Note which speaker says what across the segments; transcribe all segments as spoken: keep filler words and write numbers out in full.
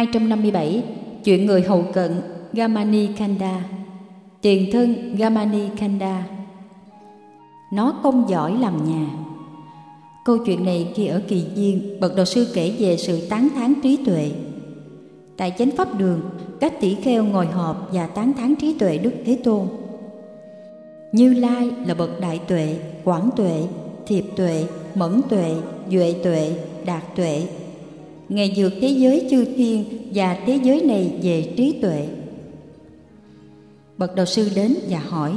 Speaker 1: hai trăm năm mươi bảy. Chuyện người hầu cận Gamani Kanda. Tiền thân Gamani Kanda. Nó không giỏi làm nhà. Câu chuyện này khi ở Kỳ Viên, bậc đạo sư kể về sự tán thán trí tuệ. Tại Chánh Pháp Đường, các tỷ kheo ngồi họp và tán thán trí tuệ Đức Thế Tôn. Như Lai là bậc đại tuệ, quảng tuệ, thiệp tuệ, mẫn tuệ, duệ tuệ, đạt tuệ. Ngài vượt thế giới chư thiên và thế giới này về trí tuệ. Bậc đạo sư đến và hỏi: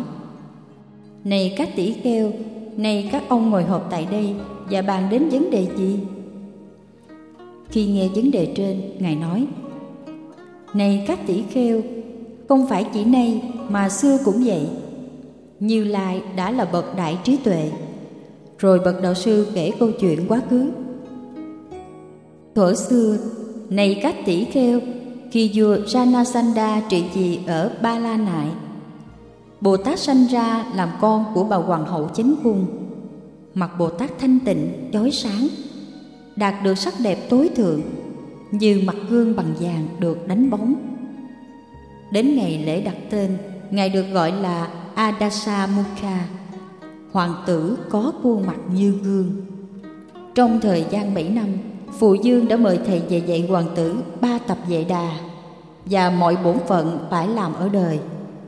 Speaker 1: Này các tỷ kheo, này các ông ngồi họp tại đây và bàn đến vấn đề gì? Khi nghe vấn đề trên, Ngài nói: Này các tỷ kheo, không phải chỉ nay mà xưa cũng vậy. Như Lai đã là bậc đại trí tuệ. Rồi bậc đạo sư kể câu chuyện quá khứ. Thuở xưa, này các tỷ kheo, khi vua Janasanda trị vì ở Ba La Nại, Bồ Tát sanh ra làm con của bà hoàng hậu Chánh Cung. Mặt Bồ Tát thanh tịnh, chói sáng, đạt được sắc đẹp tối thượng, như mặt gương bằng vàng được đánh bóng. Đến ngày lễ đặt tên, Ngài được gọi là Adasa Mukha, hoàng tử có khuôn mặt như gương. Trong thời gian bảy năm, Phụ Dương đã mời thầy về dạy hoàng tử ba tập Vệ Đà và mọi bổn phận phải làm ở đời.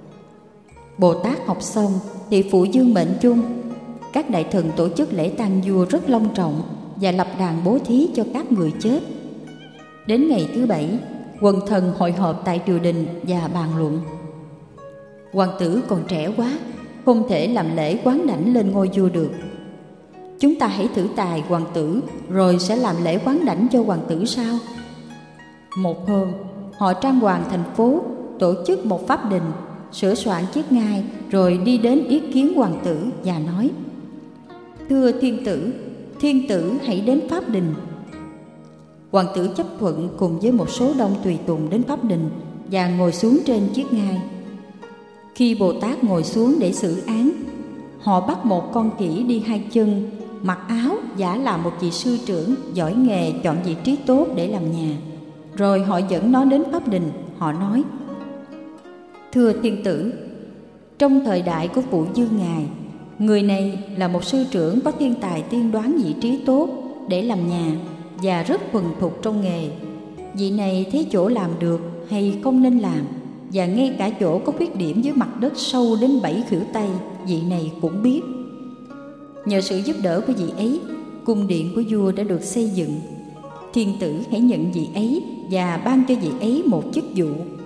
Speaker 1: Bồ Tát học xong thì Phụ Dương mệnh chung. Các đại thần tổ chức lễ tang vua rất long trọng và lập đàn bố thí cho các người chết. Đến ngày thứ bảy, quần thần hội họp tại triều đình và bàn luận. Hoàng tử còn trẻ quá, không thể làm lễ quán đảnh lên ngôi vua được. Chúng ta hãy thử tài hoàng tử, rồi sẽ làm lễ quán đảnh cho hoàng tử sao? Một hôm, họ trang hoàng thành phố, tổ chức một pháp đình, sửa soạn chiếc ngai, rồi đi đến ý kiến hoàng tử và nói: Thưa thiên tử, thiên tử hãy đến pháp đình. Hoàng tử chấp thuận cùng với một số đông tùy tùng đến pháp đình và ngồi xuống trên chiếc ngai. Khi Bồ Tát ngồi xuống để xử án, họ bắt một con khỉ đi hai chân, mặc áo giả làm một vị sư trưởng giỏi nghề chọn vị trí tốt để làm nhà. Rồi họ dẫn nó đến pháp đình. Họ nói: Thưa thiên tử, trong thời đại của Phụ Dương ngài, người này là một sư trưởng có thiên tài tiên đoán vị trí tốt để làm nhà và rất thuần thục trong nghề. Vị này thấy chỗ làm được hay không nên làm, và ngay cả chỗ có khuyết điểm dưới mặt đất sâu đến bảy khuỷu tay, vị này cũng biết. Nhờ sự giúp đỡ của vị ấy, cung điện của vua đã được xây dựng. Thiên tử hãy nhận vị ấy và ban cho vị ấy một chức vụ.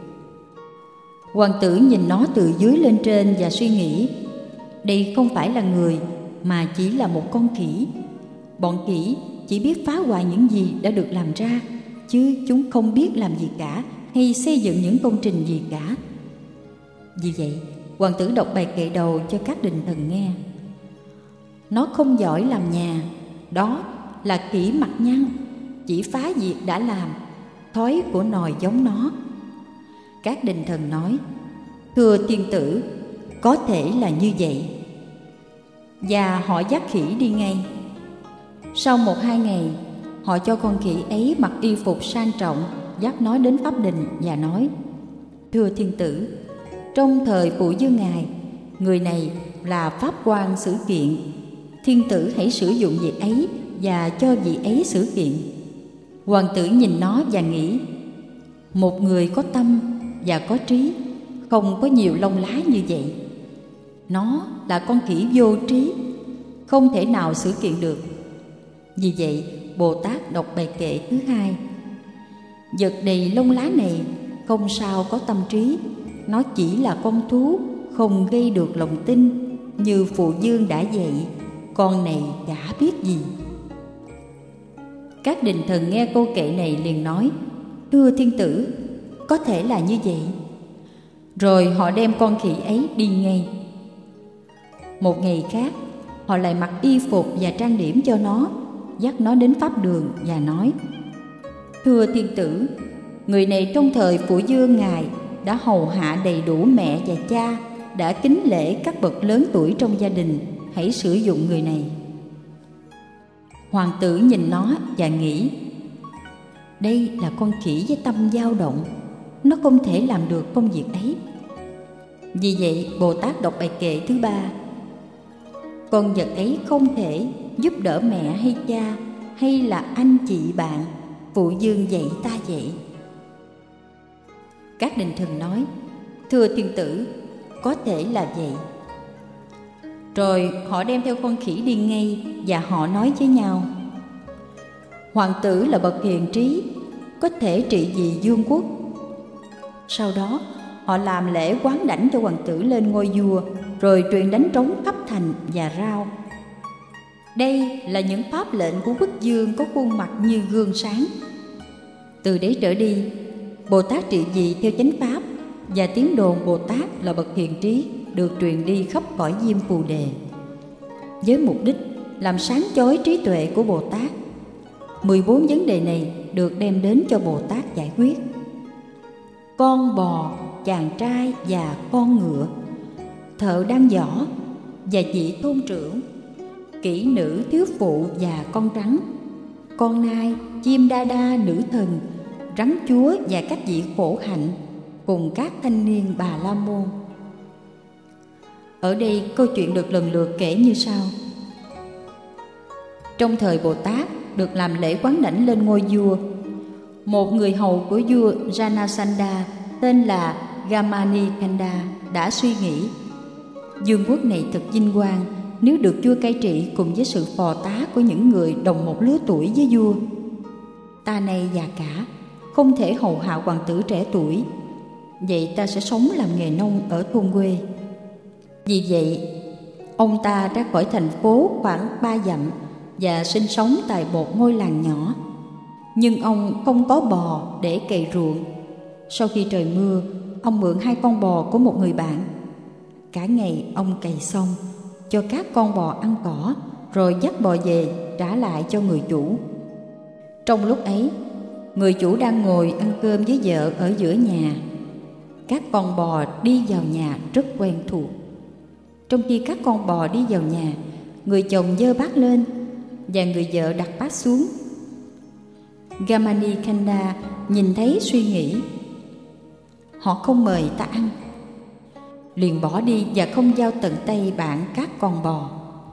Speaker 1: Hoàng tử nhìn nó từ dưới lên trên và suy nghĩ: đây không phải là người, mà chỉ là một con khỉ. Bọn khỉ chỉ biết phá hoại những gì đã được làm ra, chứ chúng không biết làm gì cả hay xây dựng những công trình gì cả. Vì vậy, hoàng tử đọc bài kệ đầu cho các đình thần nghe. Nó không giỏi làm nhà, đó là kỹ mặt nhăn, chỉ phá việc đã làm, thói của nòi giống nó. Các đình thần nói: Thưa thiên tử, có thể là như vậy. Và họ dắt khỉ đi ngay. Sau một hai ngày, họ cho con khỉ ấy mặc y phục sang trọng, dắt nó đến pháp đình và nói: Thưa thiên tử, trong thời Phụ Dương ngài, người này là pháp quan xử kiện. Thiên tử hãy sử dụng vị ấy và cho vị ấy xử kiện. Hoàng tử nhìn nó và nghĩ: một người có tâm và có trí, không có nhiều lông lá như vậy. Nó là con khỉ vô trí, không thể nào xử kiện được. Vì vậy, Bồ Tát đọc bài kệ thứ hai: vật đầy lông lá này không sao có tâm trí, nó chỉ là con thú, không gây được lòng tin, như Phụ Dương đã dạy, con này chả biết gì. Các đình thần nghe câu kệ này liền nói: Thưa thiên tử, có thể là như vậy. Rồi họ đem con khỉ ấy đi ngay. Một ngày khác, họ lại mặc y phục và trang điểm cho nó, dắt nó đến pháp đường và nói: Thưa thiên tử, người này trong thời Phụ Dương ngài đã hầu hạ đầy đủ mẹ và cha, đã kính lễ các bậc lớn tuổi trong gia đình, hãy sử dụng người này. Hoàng tử nhìn nó và nghĩ: Đây là con khỉ với tâm dao động, nó không thể làm được công việc ấy. Vì vậy, Bồ Tát đọc bài kệ thứ ba: con vật ấy không thể giúp đỡ mẹ hay cha, hay là anh chị bạn, phụ dương dạy ta vậy. Các đình thần nói: thưa thiên tử, có thể là vậy. Rồi họ đem theo con khỉ đi ngay, và họ nói với nhau: hoàng tử là bậc hiền trí, có thể trị vì vương quốc. Sau đó họ làm lễ quán đảnh cho hoàng tử lên ngôi vua, rồi truyền đánh trống khắp thành và rao. Đây là những pháp lệnh của quốc vương có khuôn mặt như gương sáng. Từ đấy trở đi, Bồ Tát trị vì theo chánh pháp, và tiếng đồn Bồ Tát là bậc hiền trí được truyền đi khắp cõi Diêm Phù Đề, với mục đích làm sáng chói trí tuệ của Bồ Tát. mười bốn vấn đề này được đem đến cho Bồ Tát giải quyết. Con bò, chàng trai và con ngựa, thợ đan giỏ và vị thôn trưởng, kỹ nữ thiếu phụ và con rắn, con nai, chim đa đa nữ thần, rắn chúa và các vị khổ hạnh, cùng các thanh niên Bà La Môn. Ở đây câu chuyện được lần lượt kể như sau. Trong thời Bồ Tát được làm lễ quán đảnh lên ngôi vua, một người hầu của vua Janasandha tên là Gamanikanda đã suy nghĩ: vương quốc này thật vinh quang nếu được vua cai trị cùng với sự phò tá của những người đồng một lứa tuổi với vua. Ta này già cả, không thể hầu hạ hoàng tử trẻ tuổi, vậy ta sẽ sống làm nghề nông ở thôn quê. Vì vậy, ông ta ra khỏi thành phố khoảng ba dặm và sinh sống tại một ngôi làng nhỏ. Nhưng ông không có bò để cày ruộng. Sau khi trời mưa, ông mượn hai con bò của một người bạn. Cả ngày ông cày xong, cho các con bò ăn cỏ, rồi dắt bò về trả lại cho người chủ. Trong lúc ấy, người chủ đang ngồi ăn cơm với vợ ở giữa nhà. Các con bò đi vào nhà rất quen thuộc. Trong khi các con bò đi vào nhà, người chồng giơ bát lên và người vợ đặt bát xuống. Gamanikanda nhìn thấy suy nghĩ: họ không mời ta ăn, liền bỏ đi và không giao tận tay bạn các con bò.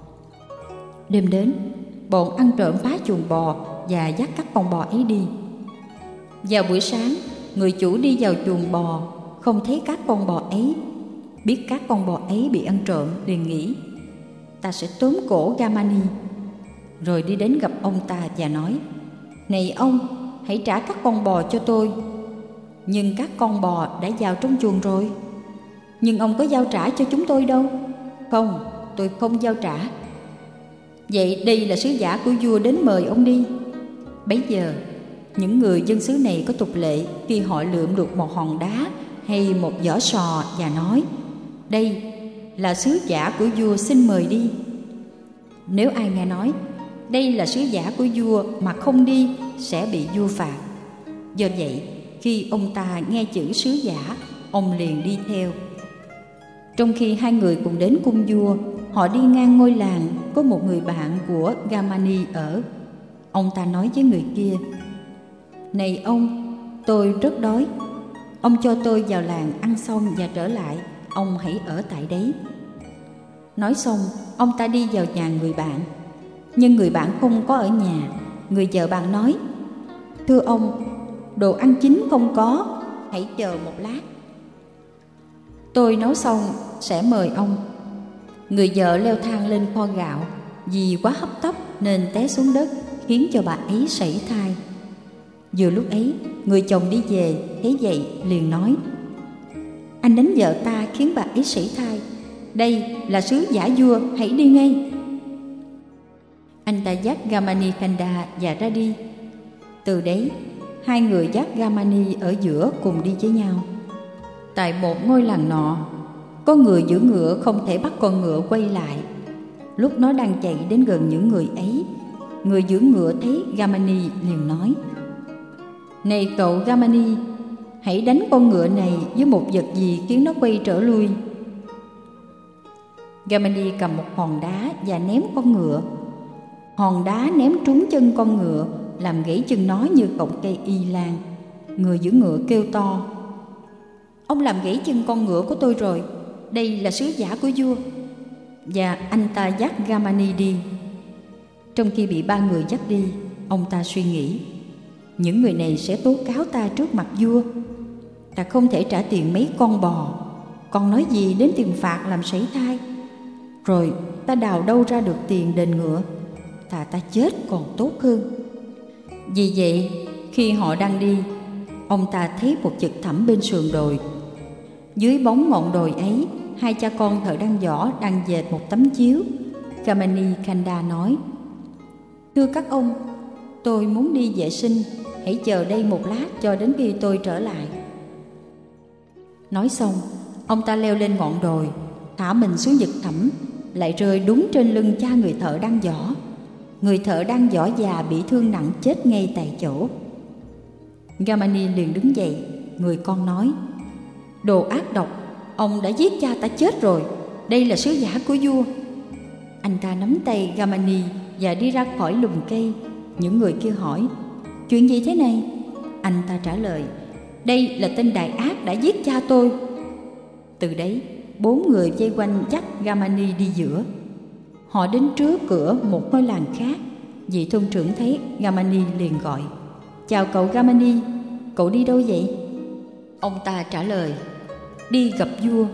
Speaker 1: Đêm đến, bọn ăn trộm phá chuồng bò và dắt các con bò ấy đi. Vào buổi sáng, người chủ đi vào chuồng bò, không thấy các con bò ấy. Biết các con bò ấy bị ăn trộm, liền nghĩ: ta sẽ tóm cổ Gamani. Rồi đi đến gặp ông ta và nói: này ông, hãy trả các con bò cho tôi. Nhưng các con bò đã vào trong chuồng rồi. Nhưng ông có giao trả cho chúng tôi đâu. Không, tôi không giao trả. Vậy đây là sứ giả của vua đến mời ông đi. Bấy giờ, những người dân xứ này có tục lệ khi họ lượm được một hòn đá hay một vỏ sò và nói: đây là sứ giả của vua, xin mời đi. Nếu ai nghe nói đây là sứ giả của vua mà không đi sẽ bị vua phạt. Do vậy, khi ông ta nghe chữ sứ giả, ông liền đi theo. Trong khi hai người cùng đến cung vua, họ đi ngang ngôi làng có một người bạn của Gamani ở. Ông ta nói với người kia: này ông, tôi rất đói. Ông cho tôi vào làng ăn xong và trở lại, ông hãy ở tại đấy. Nói xong, ông ta đi vào nhà người bạn. Nhưng người bạn không có ở nhà. Người vợ bạn nói: thưa ông, đồ ăn chín không có, hãy chờ một lát, tôi nấu xong sẽ mời ông. Người vợ leo thang lên kho gạo, vì quá hấp tấp nên té xuống đất, khiến cho bà ấy sảy thai. Vừa lúc ấy, người chồng đi về, thấy vậy liền nói: anh đánh vợ ta khiến bà ấy sảy thai, đây là sứ giả vua, hãy đi ngay. Anh ta dắt Gamanikanda và ra đi. Từ đấy, hai người dắt Gamani ở giữa cùng đi với nhau. Tại một ngôi làng nọ, có người giữ ngựa không thể bắt con ngựa quay lại. Lúc nó đang chạy đến gần những người ấy, người giữ ngựa thấy Gamani liền nói: này cậu Gamani, hãy đánh con ngựa này với một vật gì khiến nó quay trở lui. Gamani cầm một hòn đá và ném con ngựa. Hòn đá ném trúng chân con ngựa, làm gãy chân nó như cọng cây y lan. Người giữ ngựa kêu to: Ông làm gãy chân con ngựa của tôi rồi, đây là sứ giả của vua. Và anh ta dắt Gamani đi. Trong khi bị ba người dắt đi, ông ta suy nghĩ: những người này sẽ tố cáo ta trước mặt vua. Ta không thể trả tiền mấy con bò, còn nói gì đến tiền phạt làm sảy thai. Rồi ta đào đâu ra được tiền đền ngựa? Thà ta chết còn tốt hơn. Vì vậy, khi họ đang đi, ông ta thấy một vực thẳm bên sườn đồi. Dưới bóng ngọn đồi ấy, hai cha con thợ đan giỏ đang dệt một tấm chiếu. Gamani Kanda nói: Thưa các ông, tôi muốn đi vệ sinh, hãy chờ đây một lát cho đến khi tôi trở lại. Nói xong, ông ta leo lên ngọn đồi, thả mình xuống vực thẳm, lại rơi đúng trên lưng cha người thợ đan giỏ. Người thợ đan giỏ già bị thương nặng chết ngay tại chỗ. Gamani liền đứng dậy. Người con nói: Đồ ác độc, ông đã giết cha ta chết rồi, đây là sứ giả của vua. Anh ta nắm tay Gamani và đi ra khỏi lùm cây. Những người kia hỏi: Chuyện gì thế này? Anh ta trả lời: Đây là tên đại ác đã giết cha tôi. Từ đấy, bốn người vây quanh dắt Gamani đi giữa. Họ đến trước cửa một ngôi làng khác. Vị thôn trưởng thấy Gamani liền gọi: Chào cậu Gamani, cậu đi đâu vậy? Ông ta trả lời: Đi gặp vua.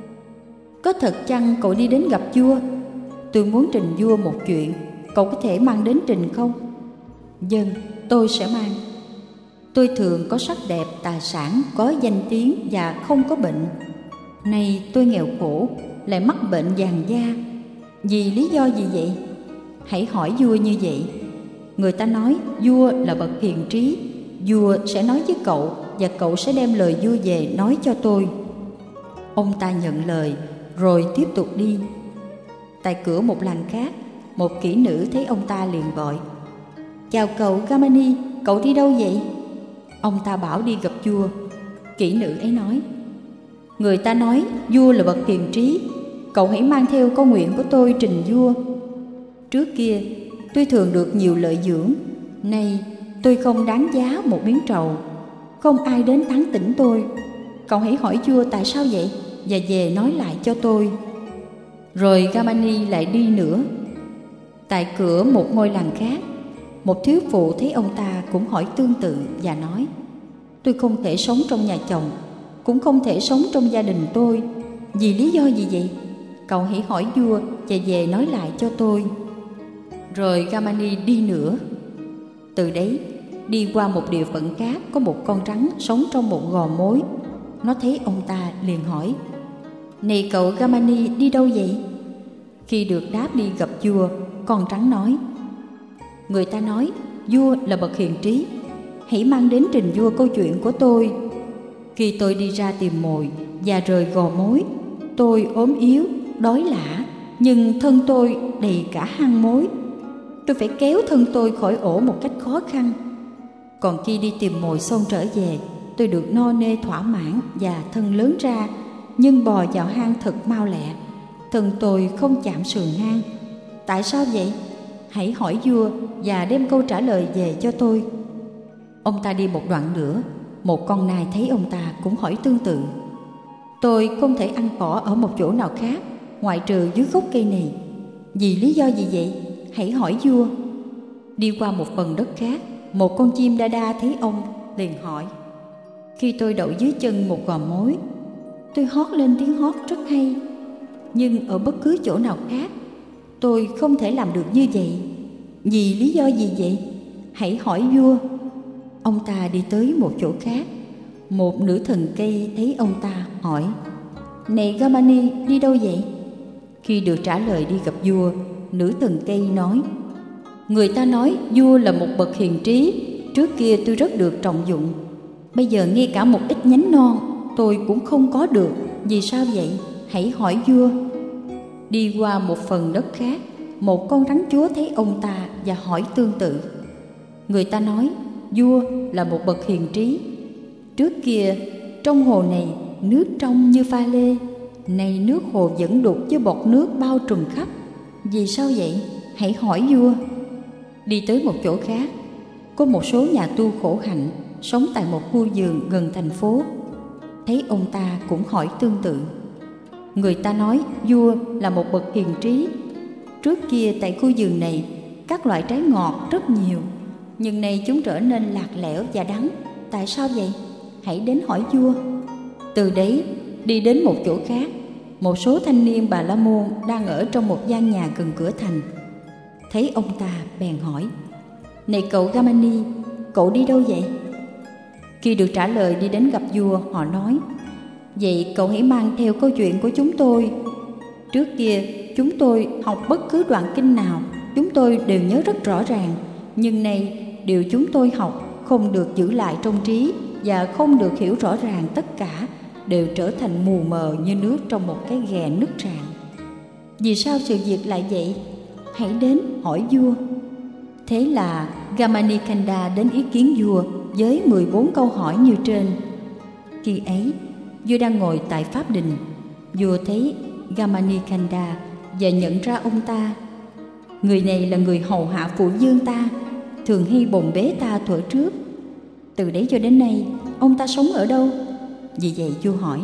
Speaker 1: Có thật chăng cậu đi đến gặp vua? Tôi muốn trình vua một chuyện, cậu có thể mang đến trình không? Vâng, tôi sẽ mang. Tôi thường có sắc đẹp, tài sản, có danh tiếng và không có bệnh. Nay tôi nghèo khổ, lại mắc bệnh vàng da. Vì lý do gì vậy? Hãy hỏi vua như vậy. Người ta nói vua là bậc hiền trí. Vua sẽ nói với cậu, và cậu sẽ đem lời vua về nói cho tôi. Ông ta nhận lời, rồi tiếp tục đi. Tại cửa một làng khác, một kỹ nữ thấy ông ta liền gọi: Chào cậu Gamani, cậu đi đâu vậy? Ông ta bảo đi gặp vua. Kỹ nữ ấy nói: Người ta nói vua là bậc hiền trí, cậu hãy mang theo câu nguyện của tôi trình vua. Trước kia tôi thường được nhiều lợi dưỡng, nay tôi không đáng giá một miếng trầu, không ai đến tán tỉnh tôi. Cậu hãy hỏi vua tại sao vậy, và về nói lại cho tôi. Rồi Gamani lại đi nữa. Tại cửa một ngôi làng khác, một thiếu phụ thấy ông ta cũng hỏi tương tự và nói: Tôi không thể sống trong nhà chồng, cũng không thể sống trong gia đình tôi. Vì lý do gì vậy? Cậu hãy hỏi vua và về nói lại cho tôi. Rồi Gamani đi nữa. Từ đấy, đi qua một địa phận khác, có một con rắn sống trong một gò mối. Nó thấy ông ta liền hỏi: Này cậu Gamani, đi đâu vậy? Khi được đáp đi gặp vua, con rắn nói: Người ta nói vua là bậc hiền trí, hãy mang đến trình vua câu chuyện của tôi. Khi tôi đi ra tìm mồi và rời gò mối, tôi ốm yếu, đói lả, nhưng thân tôi đầy cả hang mối. Tôi phải kéo thân tôi khỏi ổ một cách khó khăn. Còn khi đi tìm mồi xong trở về, tôi được no nê thỏa mãn và thân lớn ra, nhưng bò vào hang thật mau lẹ. Thân tôi không chạm sườn hang. Tại sao vậy? Hãy hỏi vua và đem câu trả lời về cho tôi. Ông ta đi một đoạn nữa, một con nai thấy ông ta cũng hỏi tương tự. Tôi không thể ăn cỏ ở một chỗ nào khác ngoại trừ dưới gốc cây này. Vì lý do gì vậy? Hãy hỏi vua. Đi qua một phần đất khác, một con chim đa đa thấy ông liền hỏi: Khi tôi đậu dưới chân một gò mối, tôi hót lên tiếng hót rất hay, nhưng ở bất cứ chỗ nào khác tôi không thể làm được như vậy. Vì lý do gì vậy? Hãy hỏi vua. Ông ta đi tới một chỗ khác. Một nữ thần cây thấy ông ta hỏi: Này Gamani, đi đâu vậy? Khi được trả lời đi gặp vua, nữ thần cây nói: Người ta nói vua là một bậc hiền trí. Trước kia tôi rất được trọng dụng, bây giờ ngay cả một ít nhánh non tôi cũng không có được. Vì sao vậy? Hãy hỏi vua. Đi qua một phần đất khác, một con rắn chúa thấy ông ta và hỏi tương tự. Người ta nói vua là một bậc hiền trí. Trước kia trong hồ này nước trong như pha lê, nay nước hồ vẫn đục với bọt nước bao trùm khắp. Vì sao vậy? Hãy hỏi vua. Đi tới một chỗ khác, có một số nhà tu khổ hạnh sống tại một khu vườn gần thành phố. Thấy ông ta cũng hỏi tương tự. Người ta nói vua là một bậc hiền trí. Trước kia tại khu vườn này các loại trái ngọt rất nhiều, nhưng nay chúng trở nên lạc lẽo và đắng. Tại sao vậy? Hãy đến hỏi vua. Từ đấy đi đến một chỗ khác, một số thanh niên Bà La Môn đang ở trong một gian nhà gần cửa thành. Thấy ông ta bèn hỏi: Này cậu Gamani, cậu đi đâu vậy? Khi được trả lời đi đến gặp vua, họ nói: Vậy cậu hãy mang theo câu chuyện của chúng tôi. Trước kia chúng tôi học bất cứ đoạn kinh nào, chúng tôi đều nhớ rất rõ ràng. Nhưng nay điều chúng tôi học không được giữ lại trong trí và không được hiểu rõ ràng, tất cả đều trở thành mù mờ như nước trong một cái ghè nứt rạn. Vì sao sự việc lại vậy? Hãy đến hỏi vua. Thế là Gamani Kanda đến ý kiến vua với mười bốn câu hỏi như trên. Khi ấy, vua đang ngồi tại pháp đình. Vua thấy Gamani Kanda và nhận ra ông ta. Người này là người hầu hạ phụ vương ta, thường hay bồng bế ta thuở trước. Từ đấy cho đến nay, ông ta sống ở đâu? Vì vậy vua hỏi: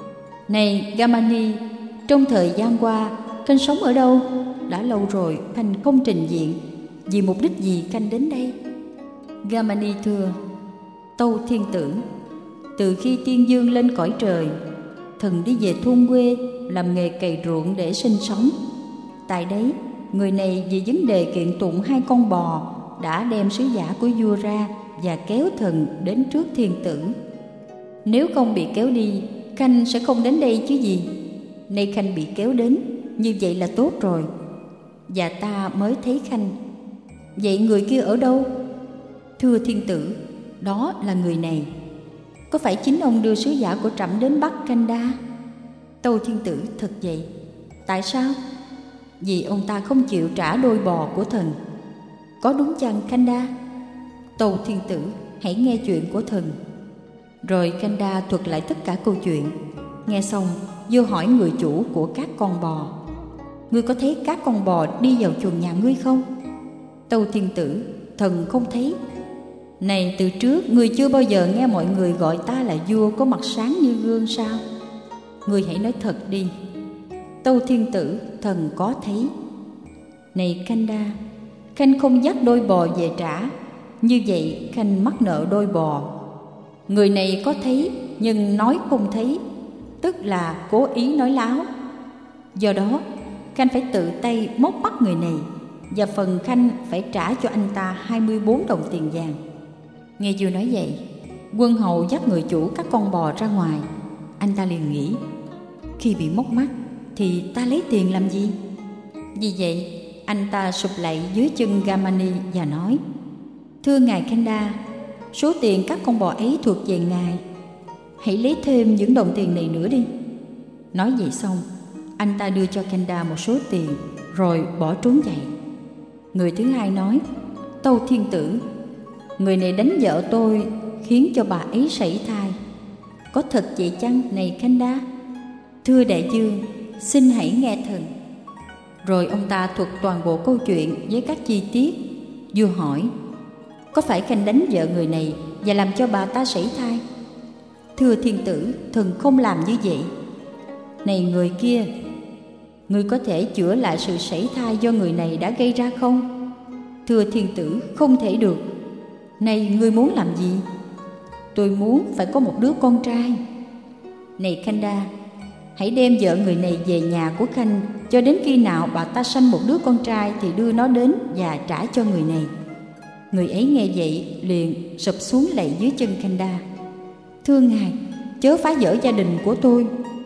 Speaker 1: Này Gamani, trong thời gian qua Khanh sống ở đâu? Đã lâu rồi Khanh không trình diện. Vì mục đích gì Khanh đến đây? Gamani thưa: Tâu thiên tử, từ khi tiên dương lên cõi trời, thần đi về thôn quê làm nghề cày ruộng để sinh sống. Tại đấy, người này vì vấn đề kiện tụng hai con bò đã đem sứ giả của vua ra và kéo thần đến trước thiên tử. Nếu không bị kéo đi, Khanh sẽ không đến đây chứ gì. Nay Khanh bị kéo đến, như vậy là tốt rồi, và ta mới thấy Khanh. Vậy người kia ở đâu? Thưa thiên tử, đó là người này. Có phải chính ông đưa sứ giả của trẫm đến Bắc Kanda? Tâu thiên tử: Thật vậy. Tại sao? Vì ông ta không chịu trả đôi bò của thần. Có đúng chăng Kanda? Tâu thiên tử: Hãy nghe chuyện của thần. Rồi Kanda thuật lại tất cả câu chuyện. Nghe xong, vua hỏi người chủ của các con bò: Ngươi có thấy các con bò đi vào chuồng nhà ngươi không? Tâu thiên tử: Thần không thấy. Này, từ trước ngươi chưa bao giờ nghe mọi người gọi ta là vua có mặt sáng như gương sao? Ngươi hãy nói thật đi. Tâu thiên tử: Thần có thấy. Này Kanda, Khanh không dắt đôi bò về trả, như vậy Khanh mắc nợ đôi bò. Người này có thấy nhưng nói không thấy, tức là cố ý nói láo. Do đó Khanh phải tự tay móc bắt người này, và phần Khanh phải trả cho anh ta hai mươi bốn đồng tiền vàng. Nghe vua nói vậy, quân hầu dắt người chủ các con bò ra ngoài. Anh ta liền nghĩ: Khi bị móc mắt thì ta lấy tiền làm gì? Vì vậy anh ta sụp lạy dưới chân Gamani và nói: Thưa ngài Kanda, số tiền các con bò ấy thuộc về ngài, hãy lấy thêm những đồng tiền này nữa đi. Nói vậy xong, anh ta đưa cho Kanda một số tiền rồi bỏ trốn chạy. Người thứ hai nói: Tâu thiên tử, người này đánh vợ tôi khiến cho bà ấy sảy thai. Có thật vậy chăng này Kanda? Thưa đại vương, xin hãy nghe thần. Rồi ông ta thuật toàn bộ câu chuyện với các chi tiết. Vua hỏi: Có phải Khanh đánh vợ người này và làm cho bà ta sảy thai? Thưa thiên tử, thần không làm như vậy. Này người kia, ngươi có thể chữa lại sự sảy thai do người này đã gây ra không? Thưa thiên tử, không thể được. Này ngươi muốn làm gì? Tôi muốn phải có một đứa con trai. Này Kanda, hãy đem vợ người này về nhà của Khanh, cho đến khi nào bà ta sanh một đứa con trai thì đưa nó đến và trả cho người này. Người ấy nghe vậy liền sụp xuống lạy dưới chân Kanda: Thưa ngài, chớ phá vỡ gia đình của tôi.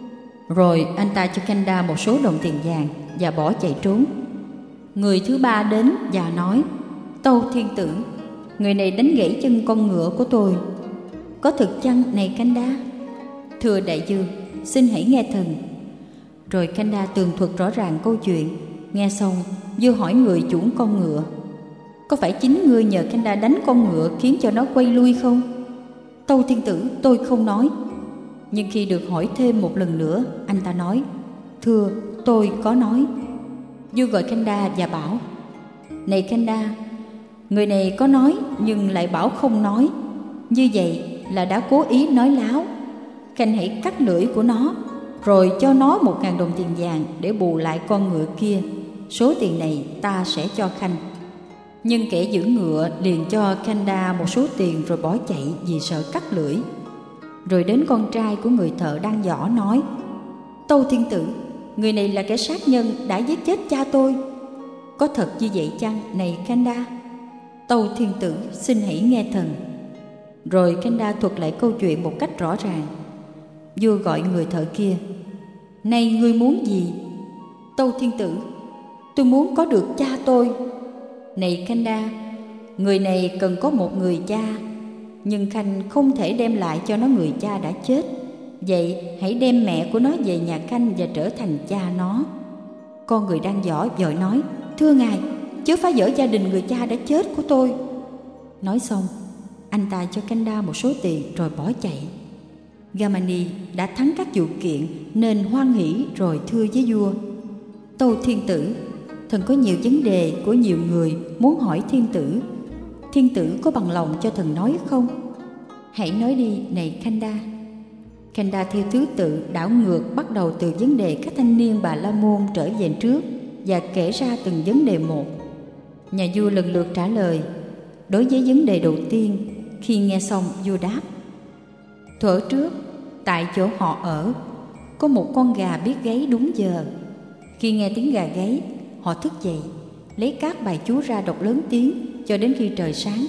Speaker 1: Rồi anh ta cho Kanda một số đồng tiền vàng và bỏ chạy trốn. Người thứ ba đến và nói: Tâu thiên tử, người này đánh gãy chân con ngựa của tôi. Có thực chăng này Kanda? Thưa đại vương, xin hãy nghe thần. Rồi Kanda tường thuật rõ ràng câu chuyện. Nghe xong, vua hỏi người chủ con ngựa: Có phải chính ngươi nhờ Kanda đánh con ngựa khiến cho nó quay lui không? Tâu thiên tử, tôi không nói. Nhưng khi được hỏi thêm một lần nữa, anh ta nói: Thưa, tôi có nói. Vua gọi Kanda và bảo: Này Kanda, Người này có nói nhưng lại bảo không nói. Như vậy là đã cố ý nói láo. Khanh hãy cắt lưỡi của nó, rồi cho nó một ngàn đồng tiền vàng để bù lại con ngựa kia. Số tiền này ta sẽ cho Khanh. Nhưng kẻ giữ ngựa liền cho Khanda một số tiền rồi bỏ chạy vì sợ cắt lưỡi. Rồi đến con trai của người thợ đang võ nói: Tâu thiên tử, người này là kẻ sát nhân đã giết chết cha tôi. Có thật như vậy chăng, này Khanda? Tâu thiên tử, xin hãy nghe thần. Rồi Khanda thuật lại câu chuyện một cách rõ ràng. Vua gọi người thợ kia: Này, ngươi muốn gì? Tâu thiên tử, tôi muốn có được cha tôi. Này Khanda, người này cần có một người cha, nhưng Khanh không thể đem lại cho nó người cha đã chết. Vậy hãy đem mẹ của nó về nhà Khanh và trở thành cha nó. Con người đang võ vội nói: Thưa ngài, chớ phá vỡ gia đình người cha đã chết của tôi. Nói xong, anh ta cho Khanda một số tiền rồi bỏ chạy. Gamani đã thắng các vụ kiện nên hoan hỉ rồi thưa với vua: Tâu thiên tử, thần có nhiều vấn đề của nhiều người muốn hỏi thiên tử. Thiên tử có bằng lòng cho thần nói không? Hãy nói đi, này Khanda. Khanda theo thứ tự đảo ngược, bắt đầu từ vấn đề các thanh niên Bà La Môn trở về trước và kể ra từng vấn đề một. Nhà vua lần lượt trả lời. Đối với vấn đề đầu tiên, khi nghe xong, vua đáp: Thuở trước, tại chỗ họ ở, có một con gà biết gáy đúng giờ. Khi nghe tiếng gà gáy, họ thức dậy, lấy các bài chú ra đọc lớn tiếng cho đến khi trời sáng.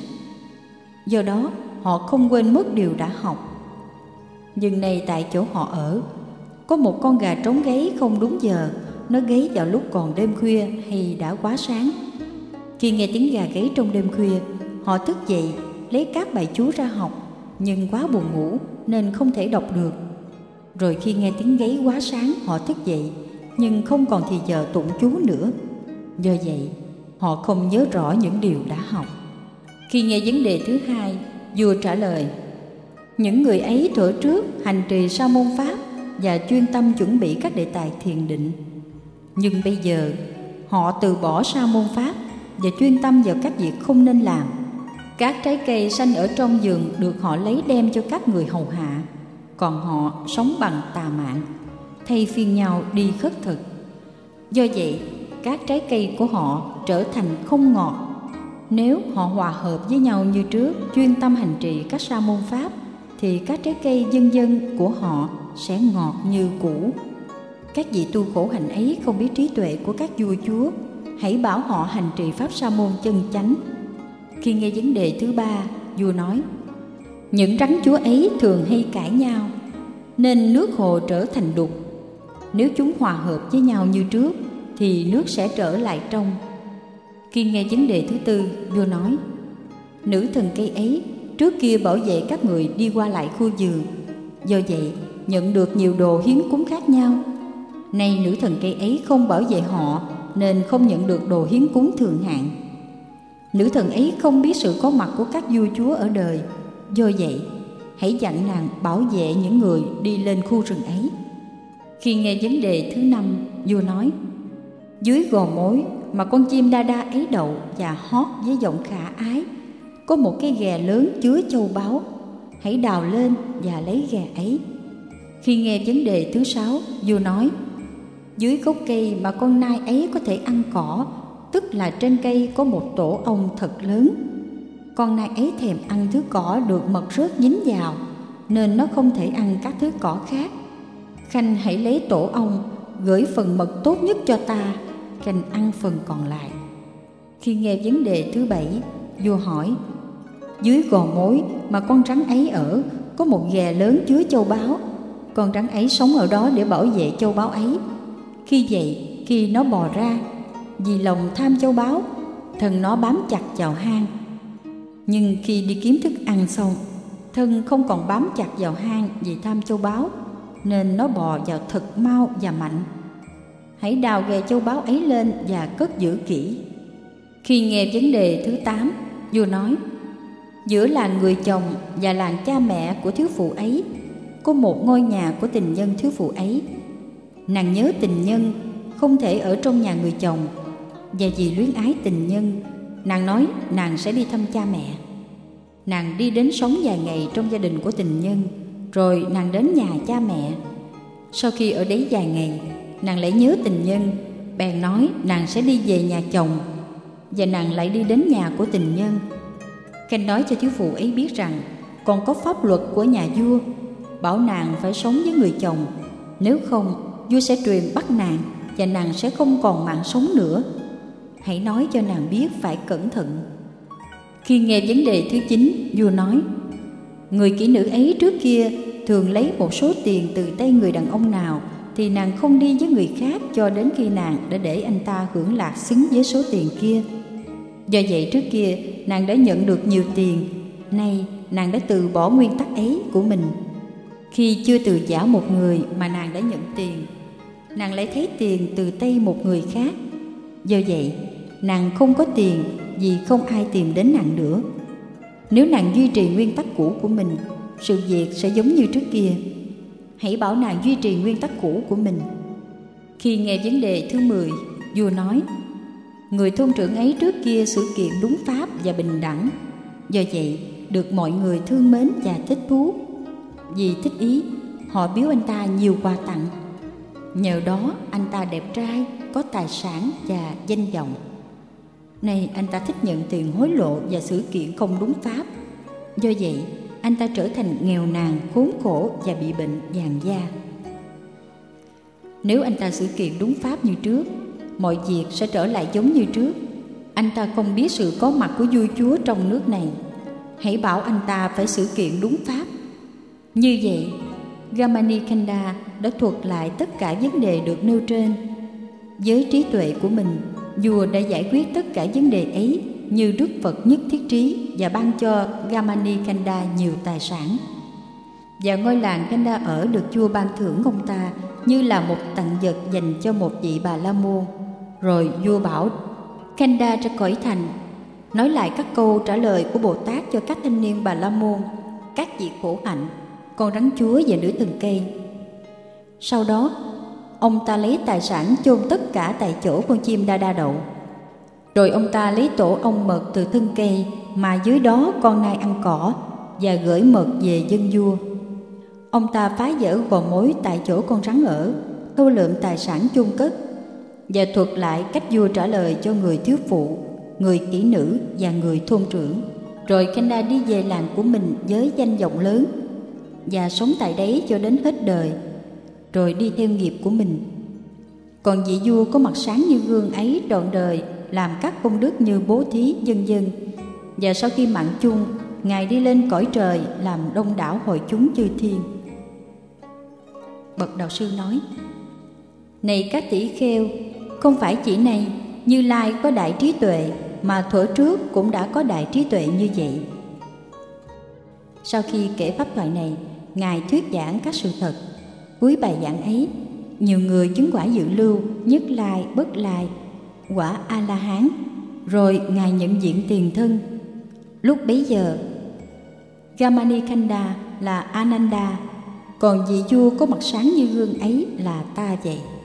Speaker 1: Do đó, họ không quên mất điều đã học. Nhưng nay tại chỗ họ ở, có một con gà trống gáy không đúng giờ. Nó gáy vào lúc còn đêm khuya hay đã quá sáng. Khi nghe tiếng gà gáy trong đêm khuya, họ thức dậy, lấy các bài chú ra học, nhưng quá buồn ngủ nên không thể đọc được. Rồi khi nghe tiếng gáy quá sáng, họ thức dậy, nhưng không còn thì giờ tụng chú nữa. Do vậy, họ không nhớ rõ những điều đã học. Khi nghe vấn đề thứ hai, vua trả lời: Những người ấy thuở trước hành trì sa môn pháp và chuyên tâm chuẩn bị các đề tài thiền định. Nhưng bây giờ, họ từ bỏ sa môn pháp và chuyên tâm vào các việc không nên làm. Các trái cây xanh ở trong vườn được họ lấy đem cho các người hầu hạ, còn họ sống bằng tà mạn, thay phiên nhau đi khất thực. Do vậy, các trái cây của họ trở thành không ngọt. Nếu họ hòa hợp với nhau như trước, chuyên tâm hành trì các sa môn pháp, thì các trái cây dân dân của họ sẽ ngọt như cũ. Các vị tu khổ hạnh ấy không biết trí tuệ của các vua chúa, hãy bảo họ hành trì pháp sa môn chân chánh. Khi nghe vấn đề thứ ba, vua nói: Những rắn chúa ấy thường hay cãi nhau, nên nước hồ trở thành đục. Nếu chúng hòa hợp với nhau như trước, thì nước sẽ trở lại trong. Khi nghe vấn đề thứ tư, vua nói: Nữ thần cây ấy trước kia bảo vệ các người đi qua lại khu vườn, do vậy nhận được nhiều đồ hiến cúng khác nhau. Nay nữ thần cây ấy không bảo vệ họ, nên không nhận được đồ hiến cúng thường hạn. Nữ thần ấy không biết sự có mặt của các vua chúa ở đời, do vậy hãy dặn nàng bảo vệ những người đi lên khu rừng ấy. Khi nghe vấn đề thứ năm, vua nói: Dưới gò mối mà con chim đa đa ấy đậu và hót với giọng khả ái, có một cái ghè lớn chứa châu báu. Hãy đào lên và lấy ghè ấy. Khi nghe vấn đề thứ sáu, vua nói: Dưới gốc cây mà con nai ấy có thể ăn cỏ, tức là trên cây có một tổ ong thật lớn. Con nai ấy thèm ăn thứ cỏ được mật rớt dính vào, nên nó không thể ăn các thứ cỏ khác. Khanh hãy lấy tổ ong, gửi phần mật tốt nhất cho ta, Khanh ăn phần còn lại. Khi nghe vấn đề thứ bảy, vua hỏi: Dưới gò mối mà con rắn ấy ở, có một ghè lớn chứa châu báu. Con rắn ấy sống ở đó để bảo vệ châu báu ấy. Khi vậy, khi nó bò ra, vì lòng tham châu báu, thân nó bám chặt vào hang. Nhưng khi đi kiếm thức ăn xong, thân không còn bám chặt vào hang vì tham châu báu, nên nó bò vào thật mau và mạnh. Hãy đào ghè châu báu ấy lên và cất giữ kỹ. Khi nghe vấn đề thứ tám, vua nói: Giữa làng người chồng và làng cha mẹ của thiếu phụ ấy, có một ngôi nhà của tình nhân thiếu phụ ấy. Nàng nhớ tình nhân, không thể ở trong nhà người chồng, và vì luyến ái tình nhân nàng nói nàng sẽ đi thăm cha mẹ. Nàng đi đến sống vài ngày trong gia đình của tình nhân, rồi nàng đến nhà cha mẹ. Sau khi ở đấy vài ngày, nàng lại nhớ tình nhân, bèn nói nàng sẽ đi về nhà chồng, và nàng lại đi đến nhà của tình nhân. Khanh nói cho thiếu phụ ấy biết rằng còn có pháp luật của nhà vua, bảo nàng phải sống với người chồng, nếu không vua sẽ truyền bắt nàng và nàng sẽ không còn mạng sống nữa. Hãy nói cho nàng biết phải cẩn thận. Khi nghe vấn đề thứ chín, vua nói: người kỹ nữ ấy trước kia thường lấy một số tiền từ tay người đàn ông nào thì nàng không đi với người khác cho đến khi nàng đã để anh ta hưởng lạc xứng với số tiền kia. Do vậy trước kia nàng đã nhận được nhiều tiền, nay nàng đã từ bỏ nguyên tắc ấy của mình. Khi chưa từ giã một người mà nàng đã nhận tiền, nàng lại thấy tiền từ tay một người khác. Do vậy nàng không có tiền vì không ai tìm đến nàng nữa. Nếu nàng duy trì nguyên tắc cũ của mình, sự việc sẽ giống như trước kia. Hãy bảo nàng duy trì nguyên tắc cũ của mình. Khi nghe vấn đề thứ mười, vua nói: người thôn trưởng ấy trước kia xử kiện đúng pháp và bình đẳng, do vậy được mọi người thương mến và thích thú. Vì thích ý, họ biếu anh ta nhiều quà tặng. Nhờ đó anh ta đẹp trai, có tài sản và danh vọng. Nay anh ta thích nhận tiền hối lộ và xử kiện không đúng pháp. Do vậy anh ta trở thành nghèo nàn, khốn khổ và bị bệnh vàng da. Nếu anh ta xử kiện đúng pháp như trước, mọi việc sẽ trở lại giống như trước. Anh ta không biết sự có mặt của vua chúa trong nước này. Hãy bảo anh ta phải xử kiện đúng pháp. Như vậy, Gamani Kanda đã thuật lại tất cả vấn đề được nêu trên. Với trí tuệ của mình, vua đã giải quyết tất cả vấn đề ấy như Đức Phật nhất thiết trí và ban cho Gamani Kanda nhiều tài sản. Và ngôi làng Kanda ở được vua ban thưởng ông ta như là một tặng vật dành cho một vị Bà La Môn. Rồi vua bảo Kanda ra khỏi thành, nói lại các câu trả lời của Bồ Tát cho các thanh niên Bà La Môn, các vị khổ hạnh, con rắn chúa và nữ thần cây. Sau đó, ông ta lấy tài sản chôn tất cả tại chỗ con chim đa đa đậu. Rồi ông ta lấy tổ ong mật từ thân cây mà dưới đó con nai ăn cỏ và gửi mật về dân vua. Ông ta phá vỡ gò mối tại chỗ con rắn ở, thu lượm tài sản chôn cất, và thuật lại cách vua trả lời cho người thiếu phụ, người kỹ nữ và người thôn trưởng. Rồi Kanda đi về làng của mình với danh vọng lớn và sống tại đấy cho đến hết đời, rồi đi theo nghiệp của mình. Còn vị vua có mặt sáng như gương ấy trọn đời làm các công đức như bố thí vân vân. Và sau khi mạng chung, ngài đi lên cõi trời làm đông đảo hội chúng chư thiên. Bậc đạo sư nói: này các tỷ kheo, không phải chỉ này Như Lai có đại trí tuệ, mà thuở trước cũng đã có đại trí tuệ như vậy. Sau khi kể pháp thoại này, ngài thuyết giảng các sự thật. Cuối bài giảng ấy, nhiều người chứng quả dự lưu, nhất lai, bất lai, quả A La Hán. Rồi ngài nhận diện tiền thân. Lúc bấy giờ, Gamani Kanda là Ananda, còn vị vua có mặt sáng như gương ấy là ta vậy.